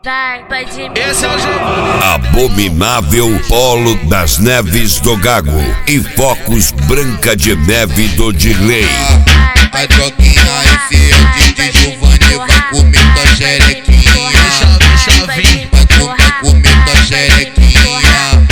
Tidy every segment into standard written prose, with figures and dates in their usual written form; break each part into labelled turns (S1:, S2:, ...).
S1: Esse é o jeito.
S2: Abominável Polo das Neves do Gago e Focos Branca de Neve do Dirley.
S3: A droguinha FM de Giovanni vai comer tua xerequinha. Vai comer tua xerequinha.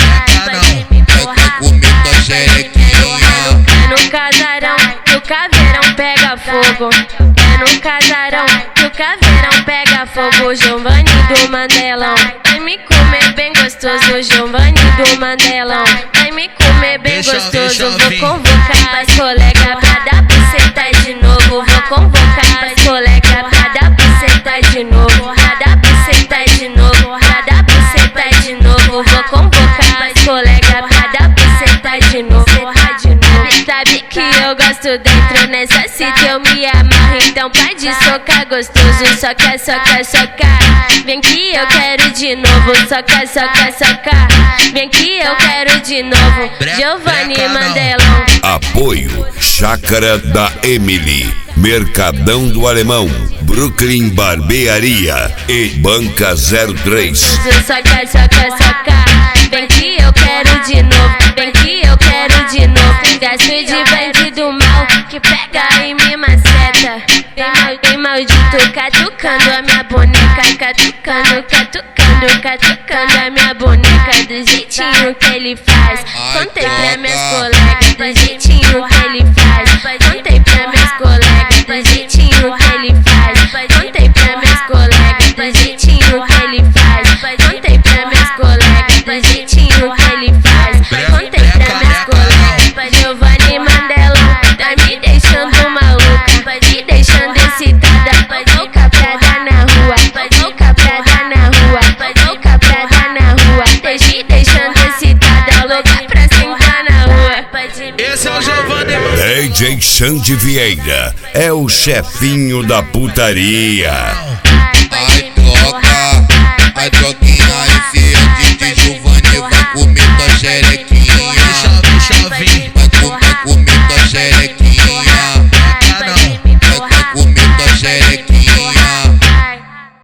S3: Vai comer tua xerequinha.
S4: É no casarão que o caveirão pega fogo. É no casarão que o caveirão pega fogo. Giovanni do Mandelão vai me comer bem gostoso. Giovanni do Mandelão vai me comer bem gostoso. Vou convocar as colegas pra dar buceta de novo. Vou convocar as colegas pra dar buceta de novo. Pra dar buceta de novo. Pra dar buceta de novo. Vou convocar as colegas pra dar buceta de novo. Sabe que eu gosto dentro nessa cita eu me amarro. Então pode socar gostoso, soca, soca, soca. Vem que eu quero de novo, soca, soca, soca. Vem que eu quero de novo, Giovanni Mandelão.
S2: Apoio Chácara da Emily, Mercadão do Alemão, Brooklyn Barbearia e Banca 03.
S4: Soca, soca, soca. Vem que eu quero de novo, vem que eu quero de novo. Gasto de bandido mal que pega e me maceta. Vem maldito catucando a minha boneca. Catucando, catucando, catucando a minha boneca. Do jeitinho que ele faz. Contei pra minhas colegas do jeitinho que ele faz. Contei pra minhas colegas do jeitinho que ele faz. Contei pra minhas colegas do jeitinho que ele faz. Contei pra minhas colegas do jeitinho que ele faz. Contei pra minhas colegas. Giovanni Mandelão tá me deixando maluca, me deixando excitada, louca pra dar na rua, louca pra dar na rua, louca pra dar na rua, me deixando excitada, louca pra sentar na rua.
S1: Esse é o Giovanni.
S2: DJ Xande Vieira é o chefinho da putaria.